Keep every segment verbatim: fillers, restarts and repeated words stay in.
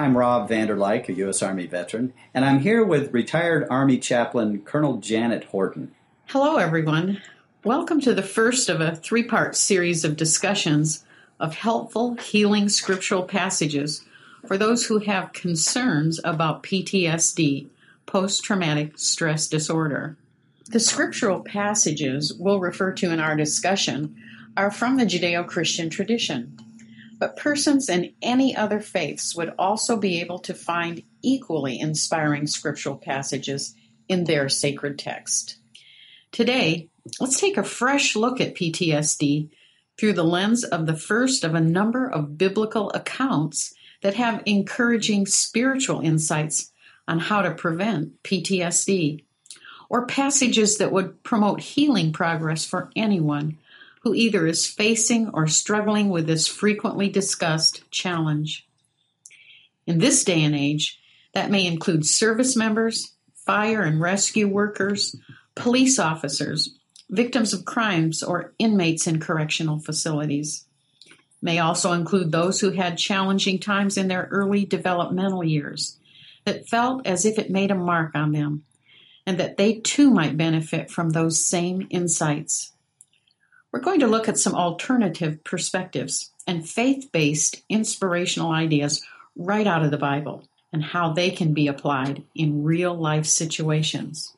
I'm Rob Vanderlyke, a U S Army veteran, and I'm here with retired Army chaplain Colonel Janet Horton. Hello, everyone. Welcome to the first of a three-part series of discussions of helpful, healing scriptural passages for those who have concerns about P T S D, post-traumatic stress disorder. The scriptural passages we'll refer to in our discussion are from the Judeo-Christian tradition, but persons in any other faiths would also be able to find equally inspiring scriptural passages in their sacred text. Today, let's take a fresh look at P T S D through the lens of the first of a number of biblical accounts that have encouraging spiritual insights on how to prevent P T S D, or passages that would promote healing progress for anyone who either is facing or struggling with this frequently discussed challenge. In this day and age, that may include service members, fire and rescue workers, police officers, victims of crimes, or inmates in correctional facilities. May also include those who had challenging times in their early developmental years that felt as if it made a mark on them, and that they too might benefit from those same insights. We're going to look at some alternative perspectives and faith-based inspirational ideas right out of the Bible and how they can be applied in real-life situations.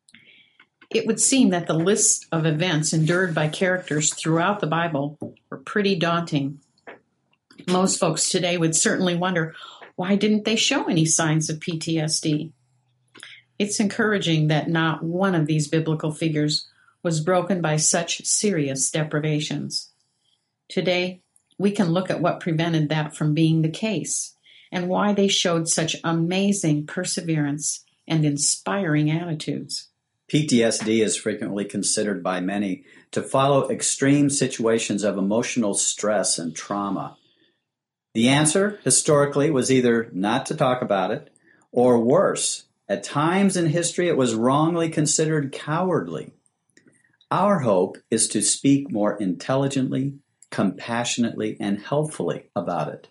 It would seem that the list of events endured by characters throughout the Bible were pretty daunting. Most folks today would certainly wonder, why didn't they show any signs of P T S D? It's encouraging that not one of these biblical figures was broken by such serious deprivations. Today, we can look at what prevented that from being the case and why they showed such amazing perseverance and inspiring attitudes. P T S D is frequently considered by many to follow extreme situations of emotional stress and trauma. The answer, historically, was either not to talk about it, or worse, at times in history it was wrongly considered cowardly. Our hope is to speak more intelligently, compassionately, and helpfully about it.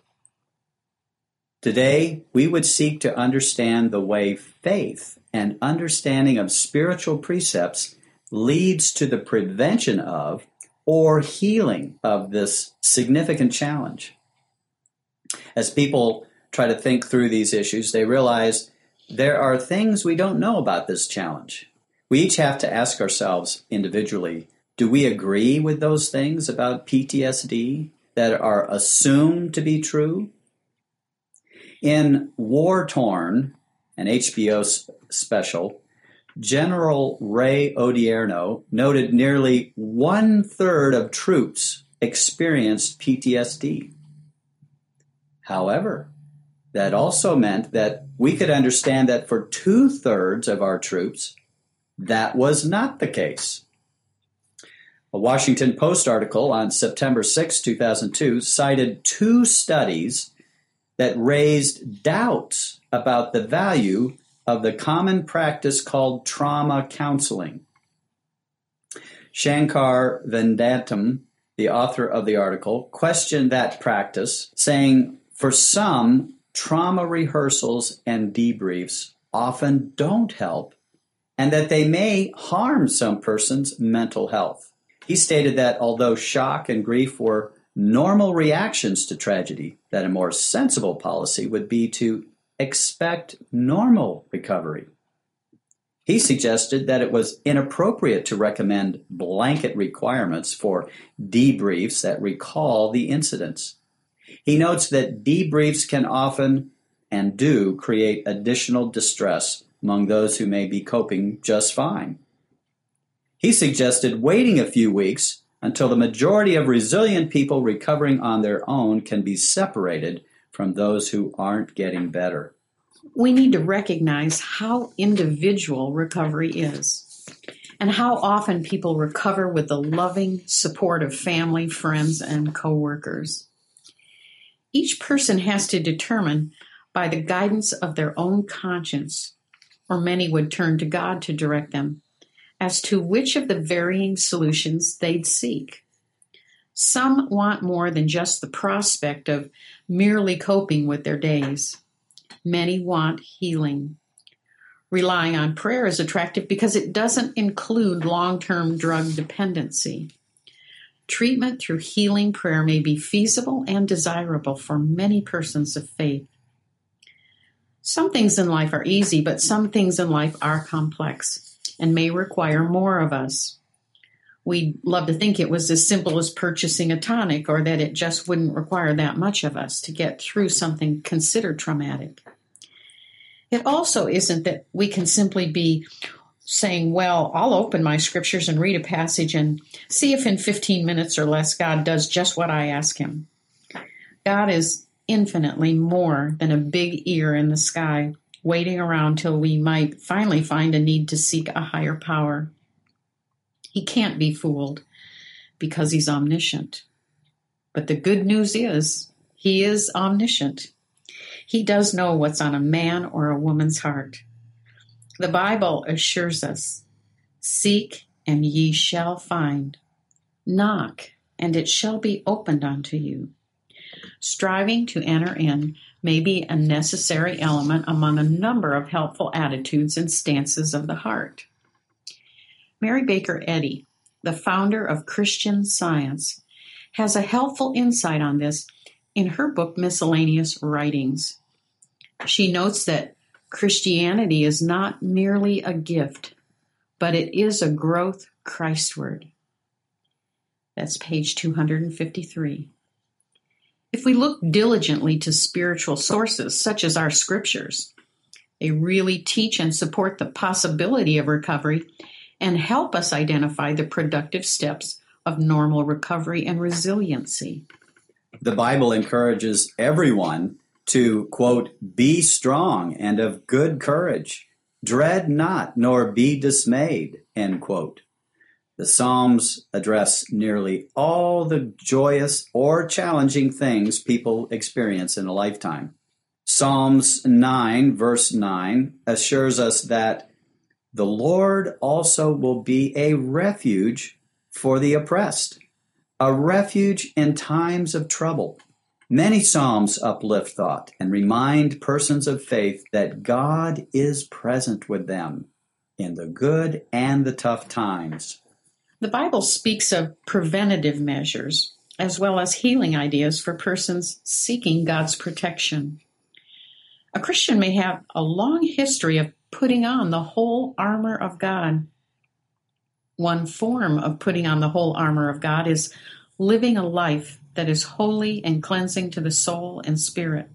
Today, we would seek to understand the way faith and understanding of spiritual precepts leads to the prevention of or healing of this significant challenge. As people try to think through these issues, they realize there are things we don't know about this challenge. We each have to ask ourselves individually, do we agree with those things about P T S D that are assumed to be true? In War Torn, an H B O special, General Ray Odierno noted nearly one-third of troops experienced P T S D. However, that also meant that we could understand that for two-thirds of our troops, that was not the case. A Washington Post article on September sixth, two thousand two cited two studies that raised doubts about the value of the common practice called trauma counseling. Shankar Vedantam, the author of the article, questioned that practice, saying, for some, trauma rehearsals and debriefs often don't help, and that they may harm some person's mental health. He stated that although shock and grief were normal reactions to tragedy, that a more sensible policy would be to expect normal recovery. He suggested that it was inappropriate to recommend blanket requirements for debriefs that recall the incidents. He notes that debriefs can often and do create additional distress among those who may be coping just fine. He suggested waiting a few weeks until the majority of resilient people recovering on their own can be separated from those who aren't getting better. We need to recognize how individual recovery is and how often people recover with the loving support of family, friends, and coworkers. Each person has to determine by the guidance of their own conscience, or many would turn to God to direct them, as to which of the varying solutions they'd seek. Some want more than just the prospect of merely coping with their days. Many want healing. Relying on prayer is attractive because it doesn't include long-term drug dependency. Treatment through healing prayer may be feasible and desirable for many persons of faith. Some things in life are easy, but some things in life are complex and may require more of us. We'd love to think it was as simple as purchasing a tonic, or that it just wouldn't require that much of us to get through something considered traumatic. It also isn't that we can simply be saying, well, I'll open my scriptures and read a passage and see if in fifteen minutes or less God does just what I ask him. God is infinitely more than a big ear in the sky, waiting around till we might finally find a need to seek a higher power. He can't be fooled because he's omniscient. But the good news is he is omniscient. He does know what's on a man or a woman's heart. The Bible assures us, seek and ye shall find. Knock and it shall be opened unto you. Striving to enter in may be a necessary element among a number of helpful attitudes and stances of the heart. Mary Baker Eddy, the founder of Christian Science, has a helpful insight on this in her book Miscellaneous Writings. She notes that Christianity is not merely a gift, but it is a growth Christward. That's page two hundred fifty-three. If we look diligently to spiritual sources, such as our scriptures, they really teach and support the possibility of recovery and help us identify the productive steps of normal recovery and resiliency. The Bible encourages everyone to, quote, be strong and of good courage, dread not, nor be dismayed, end quote. The Psalms address nearly all the joyous or challenging things people experience in a lifetime. Psalms nine, verse nine, assures us that the Lord also will be a refuge for the oppressed, a refuge in times of trouble. Many Psalms uplift thought and remind persons of faith that God is present with them in the good and the tough times. The Bible speaks of preventative measures as well as healing ideas for persons seeking God's protection. A Christian may have a long history of putting on the whole armor of God. One form of putting on the whole armor of God is living a life that is holy and cleansing to the soul and spirit.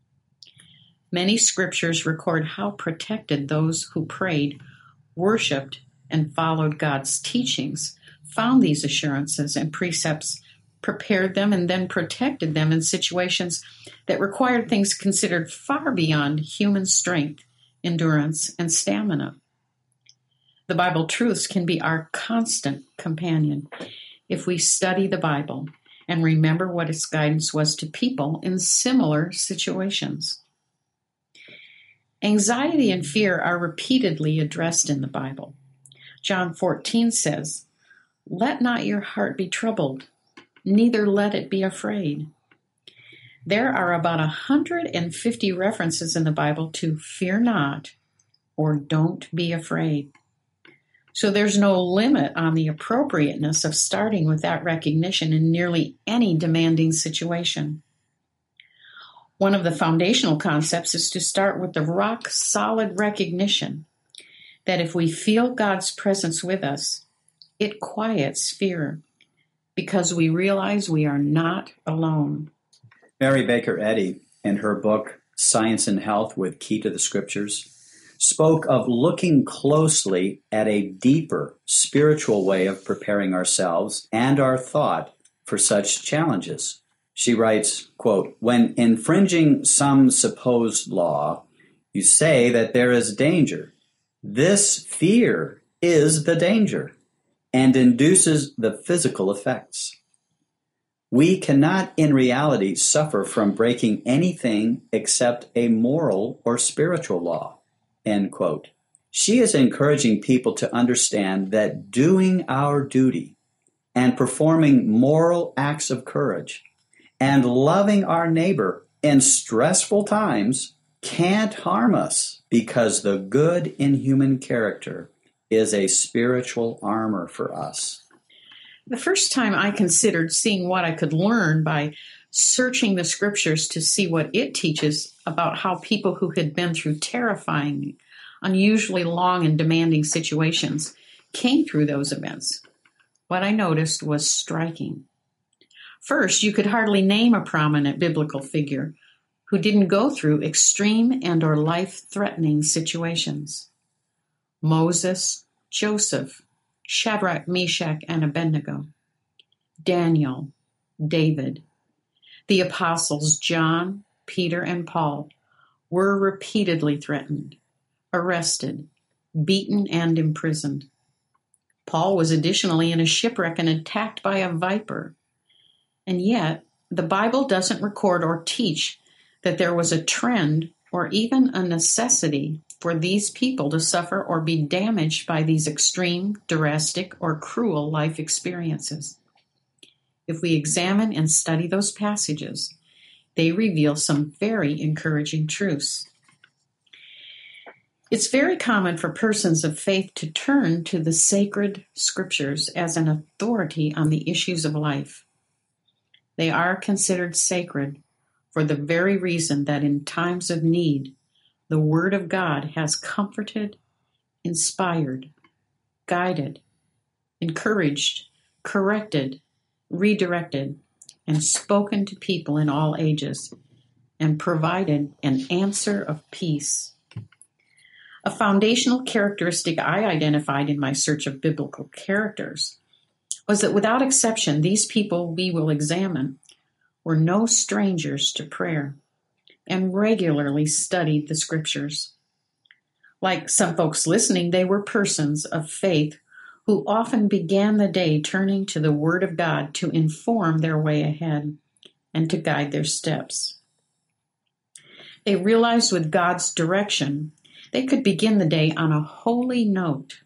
Many scriptures record how protected those who prayed, worshiped, and followed God's teachings, found these assurances and precepts, prepared them, and then protected them in situations that required things considered far beyond human strength, endurance, and stamina. The Bible truths can be our constant companion if we study the Bible and remember what its guidance was to people in similar situations. Anxiety and fear are repeatedly addressed in the Bible. John fourteen says, "Let not your heart be troubled, neither let it be afraid." There are about one hundred fifty references in the Bible to fear not or don't be afraid. So there's no limit on the appropriateness of starting with that recognition in nearly any demanding situation. One of the foundational concepts is to start with the rock-solid recognition that if we feel God's presence with us, it quiets fear because we realize we are not alone. Mary Baker Eddy, in her book, Science and Health with Key to the Scriptures, spoke of looking closely at a deeper spiritual way of preparing ourselves and our thought for such challenges. She writes, quote, "When infringing some supposed law, you say that there is danger. This fear is the danger and induces the physical effects. We cannot in reality suffer from breaking anything except a moral or spiritual law," end quote. She is encouraging people to understand that doing our duty and performing moral acts of courage and loving our neighbor in stressful times can't harm us because the good in human character is a spiritual armor for us. The first time I considered seeing what I could learn by searching the scriptures to see what it teaches about how people who had been through terrifying, unusually long and demanding situations came through those events, what I noticed was striking. First, you could hardly name a prominent biblical figure who didn't go through extreme and or life-threatening situations. Moses, Joseph, Shadrach, Meshach, and Abednego, Daniel, David, the apostles John, Peter, and Paul were repeatedly threatened, arrested, beaten, and imprisoned. Paul was additionally in a shipwreck and attacked by a viper. And yet, the Bible doesn't record or teach that there was a trend or even a necessity for these people to suffer or be damaged by these extreme, drastic, or cruel life experiences. If we examine and study those passages, they reveal some very encouraging truths. It's very common for persons of faith to turn to the sacred scriptures as an authority on the issues of life. They are considered sacred for the very reason that in times of need, the Word of God has comforted, inspired, guided, encouraged, corrected, redirected, and spoken to people in all ages, and provided an answer of peace. A foundational characteristic I identified in my search of biblical characters was that without exception, these people we will examine were no strangers to prayer and regularly studied the scriptures. Like some folks listening, they were persons of faith who often began the day turning to the Word of God to inform their way ahead and to guide their steps. They realized with God's direction, they could begin the day on a holy note.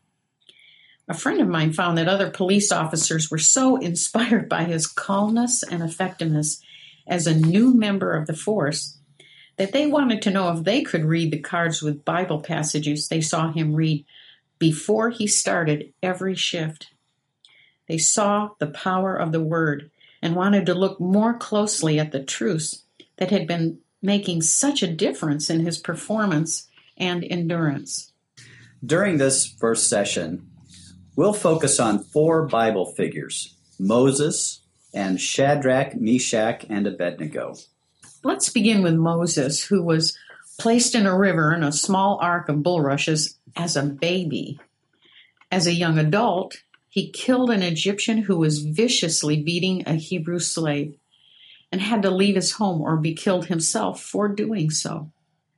A friend of mine found that other police officers were so inspired by his calmness and effectiveness as a new member of the force that they wanted to know if they could read the cards with Bible passages they saw him read before he started every shift. They saw the power of the Word and wanted to look more closely at the truths that had been making such a difference in his performance and endurance. During this first session, we'll focus on four Bible figures, Moses and Shadrach, Meshach, and Abednego. Let's begin with Moses, who was placed in a river in a small ark of bulrushes as a baby. As a young adult, he killed an Egyptian who was viciously beating a Hebrew slave and had to leave his home or be killed himself for doing so.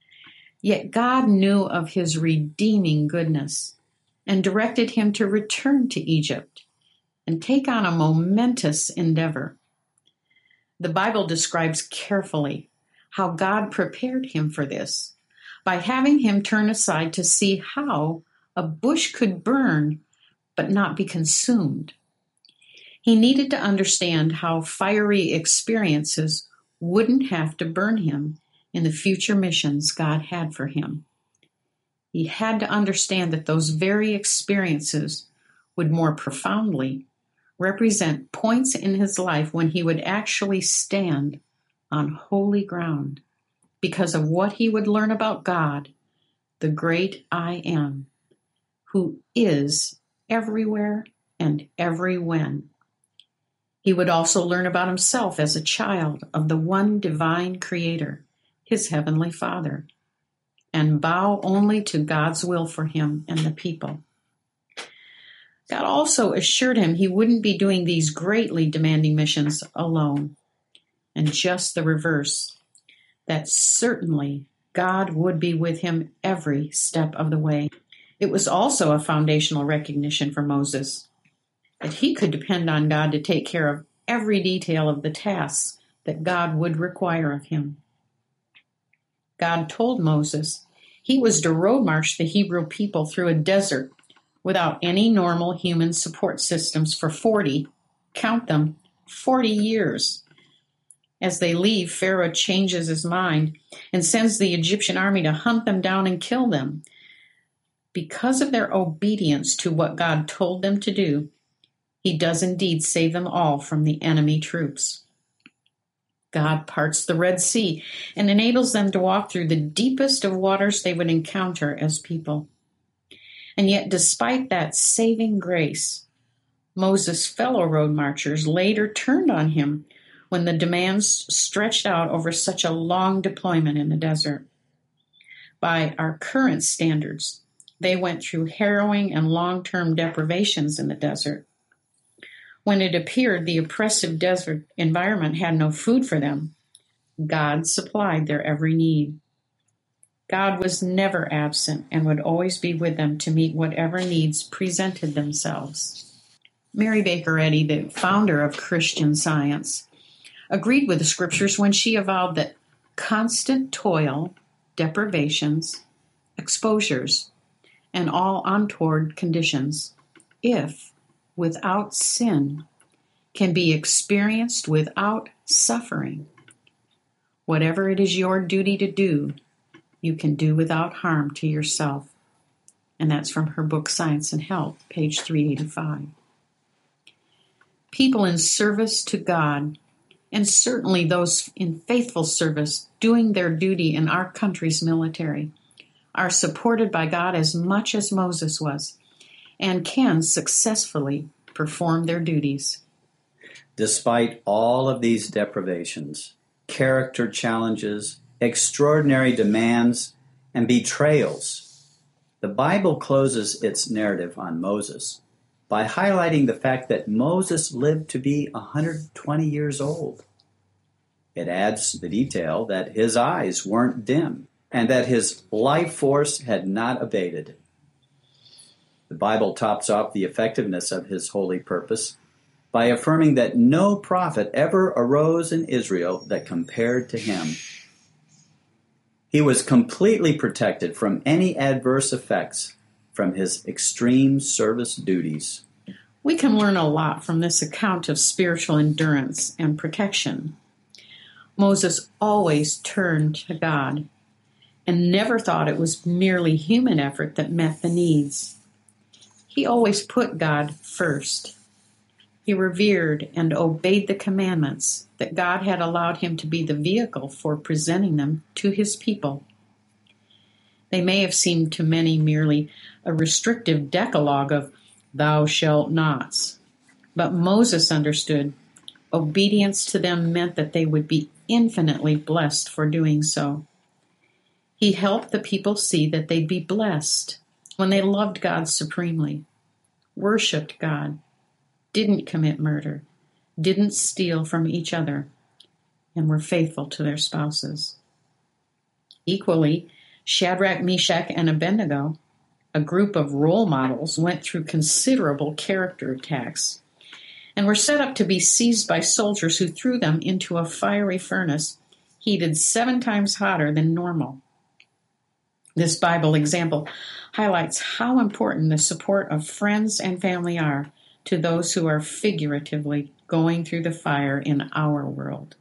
Yet God knew of his redeeming goodness and directed him to return to Egypt and take on a momentous endeavor. The Bible describes carefully how God prepared him for this by having him turn aside to see how a bush could burn but not be consumed. He needed to understand how fiery experiences wouldn't have to burn him in the future missions God had for him. He had to understand that those very experiences would more profoundly represent points in his life when he would actually stand on holy ground because of what he would learn about God, the great I Am, who is everywhere and every when. He would also learn about himself as a child of the one divine Creator, his Heavenly Father, and bow only to God's will for him and the people. God also assured him he wouldn't be doing these greatly demanding missions alone, and just the reverse, that certainly God would be with him every step of the way. It was also a foundational recognition for Moses that he could depend on God to take care of every detail of the tasks that God would require of him. God told Moses he was to road march the Hebrew people through a desert without any normal human support systems for forty, count them, forty years. As they leave, Pharaoh changes his mind and sends the Egyptian army to hunt them down and kill them. Because of their obedience to what God told them to do, he does indeed save them all from the enemy troops. God parts the Red Sea and enables them to walk through the deepest of waters they would encounter as people. And yet, despite that saving grace, Moses' fellow road marchers later turned on him when the demands stretched out over such a long deployment in the desert. By our current standards, they went through harrowing and long-term deprivations in the desert. When it appeared the oppressive desert environment had no food for them, God supplied their every need. God was never absent and would always be with them to meet whatever needs presented themselves. Mary Baker Eddy, the founder of Christian Science, agreed with the scriptures when she avowed that constant toil, deprivations, exposures, and all untoward conditions, if without sin, can be experienced without suffering. Whatever it is your duty to do, you can do without harm to yourself. And that's from her book, Science and Health, page three eighty-five. People in service to God, and certainly those in faithful service doing their duty in our country's military, are supported by God as much as Moses was, and can successfully perform their duties. Despite all of these deprivations, character challenges, extraordinary demands, and betrayals, the Bible closes its narrative on Moses by highlighting the fact that Moses lived to be one hundred twenty years old. It adds the detail that his eyes weren't dim and that his life force had not abated. The Bible tops off the effectiveness of his holy purpose by affirming that no prophet ever arose in Israel that compared to him. He was completely protected from any adverse effects from his extreme service duties. We can learn a lot from this account of spiritual endurance and protection. Moses always turned to God and never thought it was merely human effort that met the needs. He always put God first. He revered and obeyed the commandments that God had allowed him to be the vehicle for presenting them to his people. They may have seemed to many merely a restrictive decalogue of thou shalt nots, but Moses understood obedience to them meant that they would be infinitely blessed for doing so. He helped the people see that they'd be blessed when they loved God supremely, worshiped God, didn't commit murder, didn't steal from each other, and were faithful to their spouses. Equally, Shadrach, Meshach, and Abednego, a group of role models, went through considerable character attacks and were set up to be seized by soldiers who threw them into a fiery furnace heated seven times hotter than normal. This Bible example highlights how important the support of friends and family are to those who are figuratively going through the fire in our world.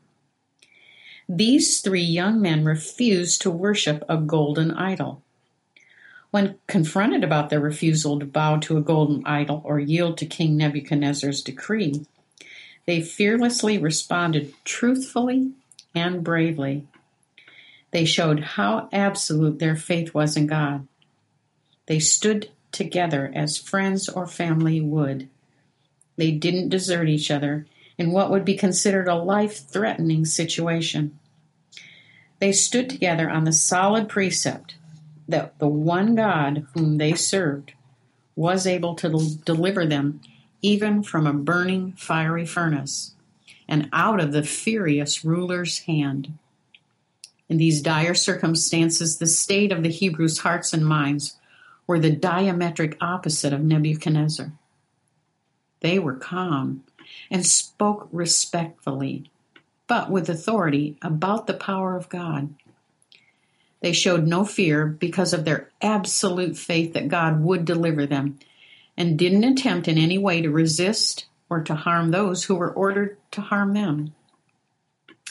These three young men refused to worship a golden idol. When confronted about their refusal to bow to a golden idol or yield to King Nebuchadnezzar's decree, they fearlessly responded truthfully and bravely. They showed how absolute their faith was in God. They stood together as friends or family would. They didn't desert each other in what would be considered a life-threatening situation. They stood together on the solid precept that the one God whom they served was able to del- deliver them even from a burning fiery furnace and out of the furious ruler's hand. In these dire circumstances, the state of the Hebrews' hearts and minds were the diametric opposite of Nebuchadnezzar. They were calm and spoke respectfully, but with authority about the power of God. They showed no fear because of their absolute faith that God would deliver them, and didn't attempt in any way to resist or to harm those who were ordered to harm them.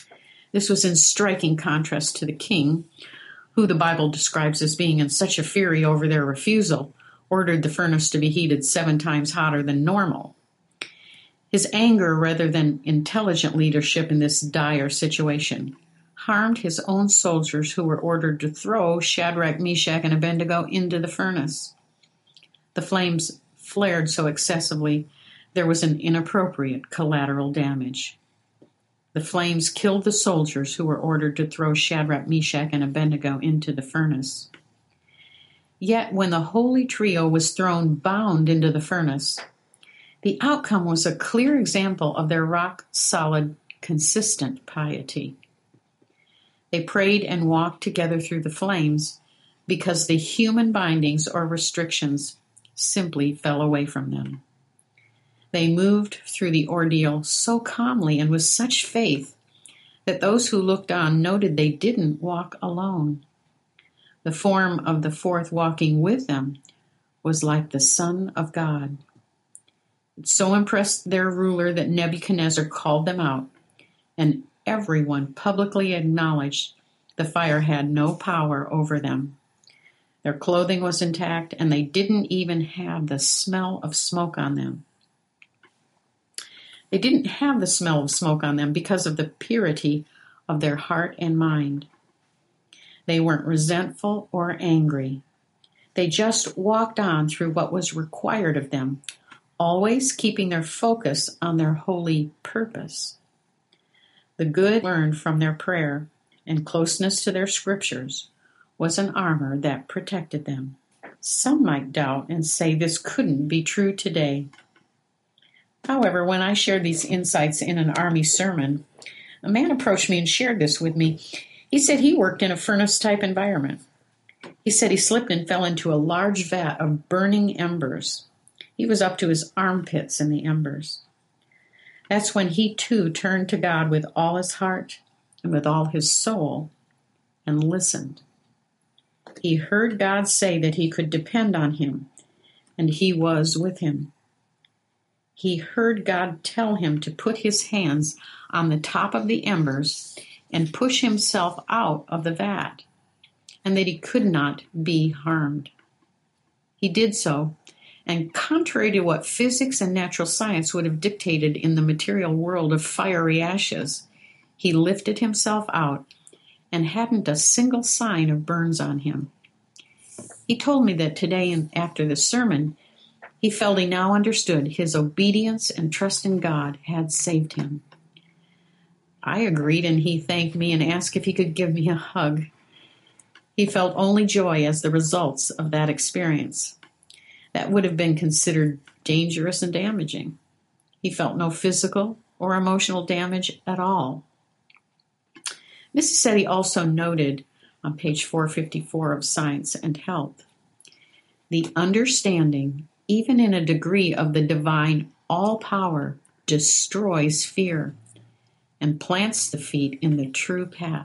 This was in striking contrast to the king, who the Bible describes as being in such a fury over their refusal, ordered the furnace to be heated seven times hotter than normal. His anger, rather than intelligent leadership in this dire situation, harmed his own soldiers who were ordered to throw Shadrach, Meshach, and Abednego into the furnace. The flames flared so excessively, there was an inappropriate collateral damage. The flames killed the soldiers who were ordered to throw Shadrach, Meshach, and Abednego into the furnace. Yet when the holy trio was thrown bound into the furnace, the outcome was a clear example of their rock-solid, consistent piety. They prayed and walked together through the flames because the human bindings or restrictions simply fell away from them. They moved through the ordeal so calmly and with such faith that those who looked on noted they didn't walk alone. The form of the fourth walking with them was like the Son of God. It so impressed their ruler that Nebuchadnezzar called them out, and everyone publicly acknowledged the fire had no power over them. Their clothing was intact, and they didn't even have the smell of smoke on them. They didn't have the smell of smoke on them because of the purity of their heart and mind. They weren't resentful or angry. They just walked on through what was required of them, always keeping their focus on their holy purpose. The good learned from their prayer and closeness to their scriptures was an armor that protected them. Some might doubt and say this couldn't be true today. However, when I shared these insights in an Army sermon, a man approached me and shared this with me. He said he worked in a furnace-type environment. He said he slipped and fell into a large vat of burning embers. He was up to his armpits in the embers. That's when he, too, turned to God with all his heart and with all his soul and listened. He heard God say that he could depend on him, and he was with him. He heard God tell him to put his hands on the top of the embers and push himself out of the vat, and that he could not be harmed. He did so, and contrary to what physics and natural science would have dictated in the material world of fiery ashes, he lifted himself out and hadn't a single sign of burns on him. He told me that today, and after the sermon, he felt he now understood his obedience and trust in God had saved him. I agreed, and he thanked me and asked if he could give me a hug. He felt only joy as the results of that experience. That would have been considered dangerous and damaging. He felt no physical or emotional damage at all. Missus Eddy also noted on page four fifty-four of Science and Health, the understanding, even in a degree of the divine all-power, destroys fear and plants the feet in the true path.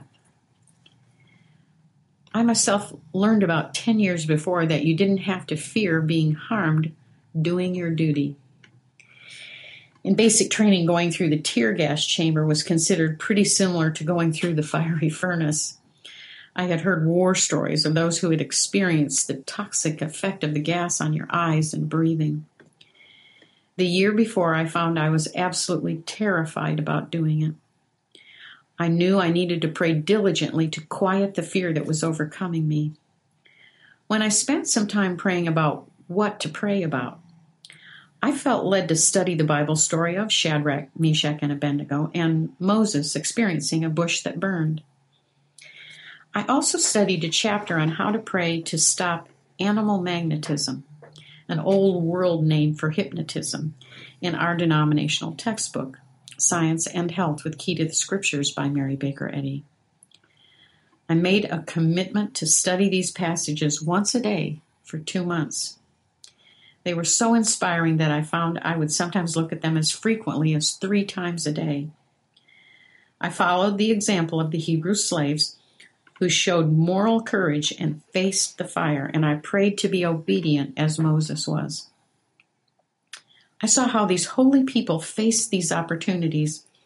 I myself learned about ten years before that you didn't have to fear being harmed doing your duty. In basic training, going through the tear gas chamber was considered pretty similar to going through the fiery furnace. I had heard war stories of those who had experienced the toxic effect of the gas on your eyes and breathing. The year before, I found I was absolutely terrified about doing it. I knew I needed to pray diligently to quiet the fear that was overcoming me. When I spent some time praying about what to pray about, I felt led to study the Bible story of Shadrach, Meshach, and Abednego and Moses experiencing a bush that burned. I also studied a chapter on how to pray to stop animal magnetism, an old world name for hypnotism, in our denominational textbook, Science and Health with Key to the Scriptures by Mary Baker Eddy. I made a commitment to study these passages once a day for two months. They were so inspiring that I found I would sometimes look at them as frequently as three times a day. I followed the example of the Hebrew slaves who showed moral courage and faced the fire, and I prayed to be obedient as Moses was. I saw how these holy people faced these opportunities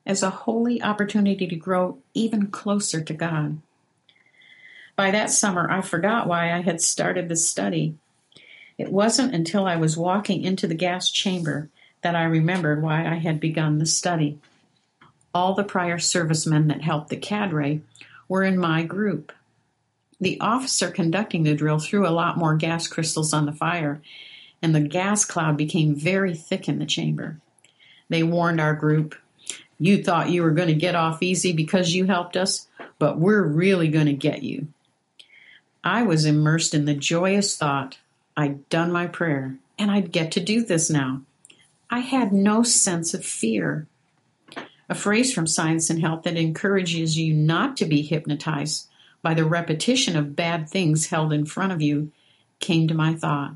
as a holy opportunity to grow even closer to God. By that summer, I forgot why I had started the study. It wasn't until I was walking into the gas chamber that I remembered why I had begun the study. All the prior servicemen that helped the cadre were in my group. The officer conducting the drill threw a lot more gas crystals on the fire, and the gas cloud became very thick in the chamber. They warned our group, "You thought you were going to get off easy because you helped us, but we're really going to get you." I was immersed in the joyous thought I'd done my prayer, and I'd get to do this now. I had no sense of fear. A phrase from Science and Health that encourages you not to be hypnotized by the repetition of bad things held in front of you came to my thought.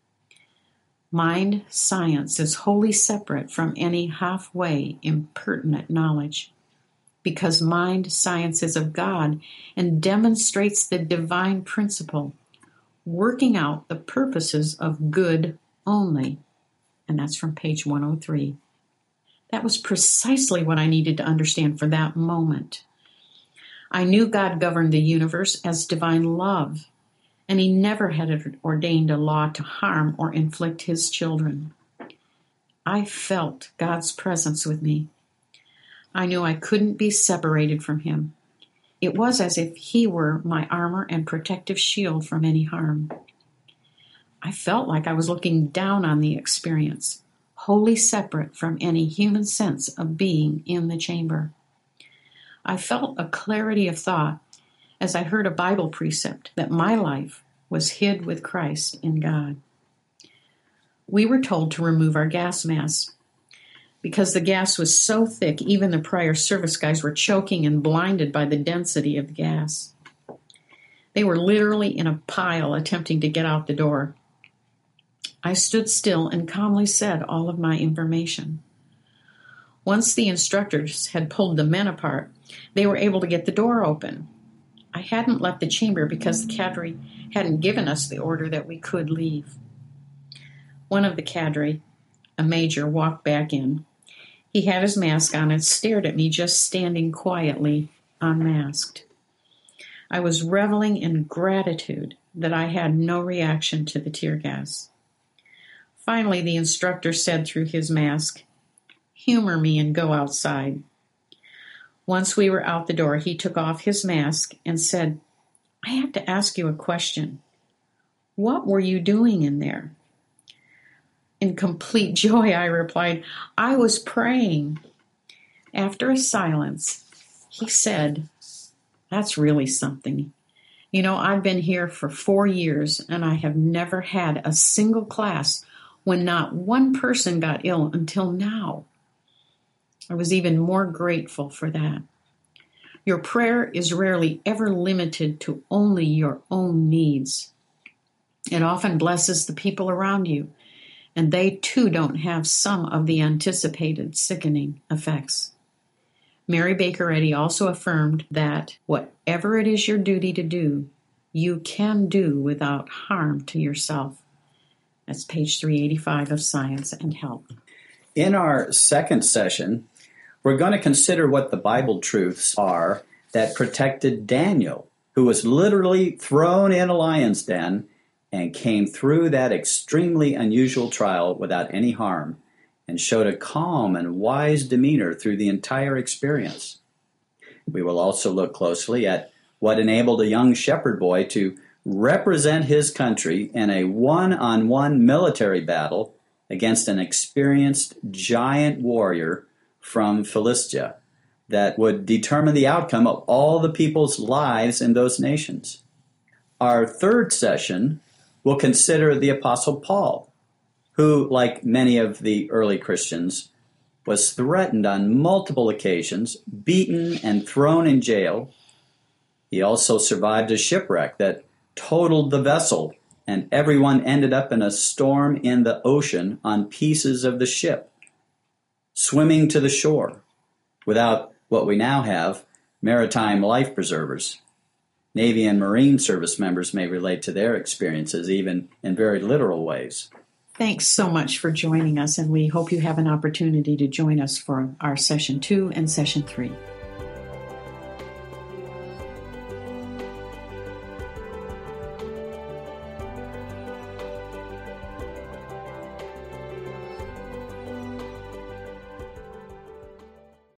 Mind science is wholly separate from any halfway impertinent knowledge, because mind science is of God and demonstrates the divine principle, working out the purposes of good only. And that's from page one oh three. That was precisely what I needed to understand for that moment. I knew God governed the universe as divine love, and he never had ordained a law to harm or inflict his children. I felt God's presence with me. I knew I couldn't be separated from him. It was as if he were my armor and protective shield from any harm. I felt like I was looking down on the experience, wholly separate from any human sense of being in the chamber. I felt a clarity of thought as I heard a Bible precept that my life was hid with Christ in God. We were told to remove our gas masks. Because the gas was so thick, even the prior service guys were choking and blinded by the density of the gas. They were literally in a pile attempting to get out the door. I stood still and calmly said all of my information. Once the instructors had pulled the men apart, they were able to get the door open. I hadn't left the chamber because the cadre hadn't given us the order that we could leave. One of the cadre, a major, walked back in. He had his mask on and stared at me just standing quietly, unmasked. I was reveling in gratitude that I had no reaction to the tear gas. Finally, the instructor said through his mask, "Humor me and go outside." Once we were out the door, he took off his mask and said, "I have to ask you a question. What were you doing in there?" In complete joy, I replied, "I was praying." After a silence, he said, "That's really something. You know, I've been here for four years, and I have never had a single class when not one person got ill until now." I was even more grateful for that. Your prayer is rarely ever limited to only your own needs. It often blesses the people around you, and they too don't have some of the anticipated sickening effects. Mary Baker Eddy also affirmed that whatever it is your duty to do, you can do without harm to yourself. That's page three eighty-five of Science and Health. In our second session, we're going to consider what the Bible truths are that protected Daniel, who was literally thrown in a lion's den and came through that extremely unusual trial without any harm, and showed a calm and wise demeanor through the entire experience. We will also look closely at what enabled a young shepherd boy to represent his country in a one-on-one military battle against an experienced giant warrior from Philistia that would determine the outcome of all the people's lives in those nations. Our third session will consider the Apostle Paul, who, like many of the early Christians, was threatened on multiple occasions, beaten and thrown in jail. He also survived a shipwreck that totaled the vessel, and everyone ended up in a storm in the ocean on pieces of the ship, swimming to the shore without what we now have, maritime life preservers. Navy and Marine service members may relate to their experiences even in very literal ways. Thanks so much for joining us, and we hope you have an opportunity to join us for our session two and session three.